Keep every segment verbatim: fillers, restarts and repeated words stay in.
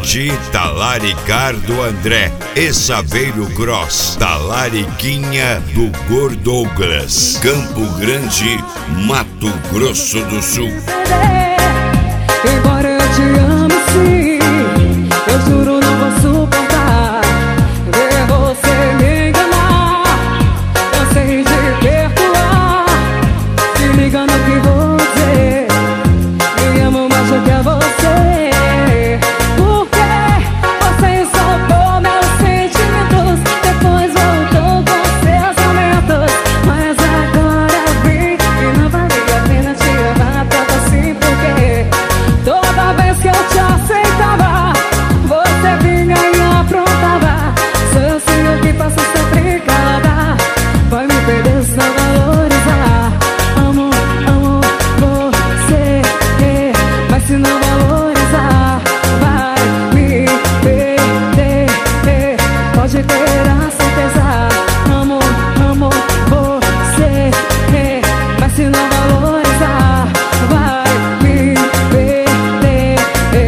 Paraty, Talaricardo André e Saveiro Gross, Talariquinha do Gordo Douglas, Campo Grande, Mato Grosso do Sul. Embora eu te ame sim, eu juro não vou suportar ver você me enganar. Eu sei de perdoar, se me engano que vou dizer, me amo mais do que você. Porque você ensopou meus sentimentos, depois voltou com seus aumentos. Mas agora vi que não valia a pena te amar tanto assim. Porque toda vez que eu te aceitava, você vinha e aprontava. Sou eu sim o que faço sempre calada, vai me perder se não valorizar. Amo, amo você, mas se não valorizar, vai me perder, pode ter a certeza. Amo, amo você, mas se não valorizar, vai me perder.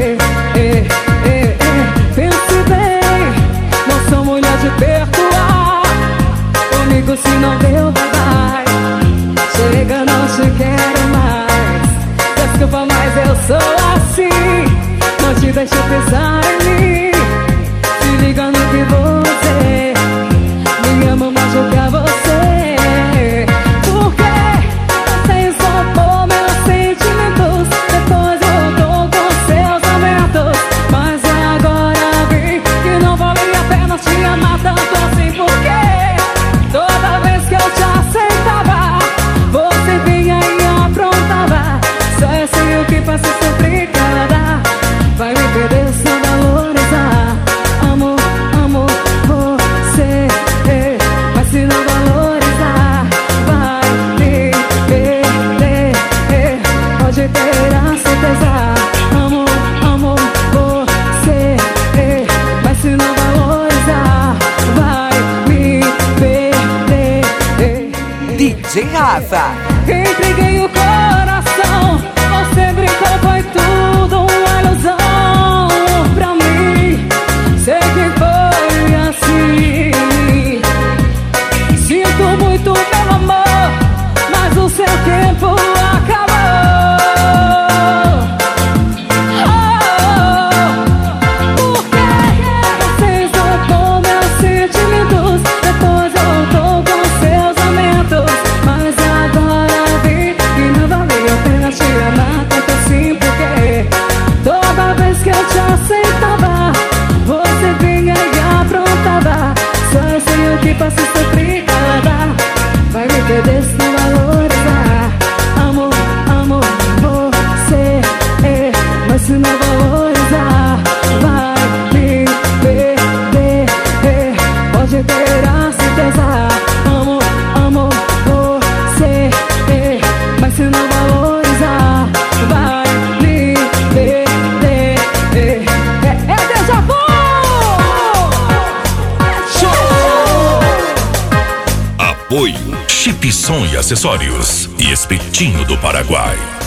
Pense bem, não sou mulher de perdoar, comigo se não deu, vai, vai. Chega, não te quero mais, desculpa, mas eu sou assim, não te deixo pensar em mim. Se liga no que você me ama mais do que a você. Porque você ensopou meus sentimentos, depois voltou com seus aumentos. Mas agora vi que não valia a pena te amar tanto assim. Porque toda vez que eu te aceitava, você vinha e aprontava. Só eu sei o que faço sempre calada, vai me perder se não valorizar. Amo, amo você, mas se não valorizar, vai me perder, pode ter a certeza. Amo, amo você, mas se não valorizar, vai me perder. D J Rafa. Entreguei o coração, você brincou, foi tudo uma ilusão pra mim. Sei que foi assim. Sinto muito, meu amor, mas o seu tempo acabou. Oh, porque você ensopou meus sentimentos, depois voltou com seus aumentos. Mas agora vi que não valia a pena te amar tanto assim. Porque toda vez que eu te aceitava, você vinha e aprontava. Só eu sei o que faço sempre calada, vai me perder se não valorizar. Amo, amo você, mas se não valorizar, vai me perder, pode ter a certeza. Amo, amo você, mas se não valorizar, vai me perder. É, é déjà vu! Apoio Chip Som e Acessórios e Espetinho do Paraguai.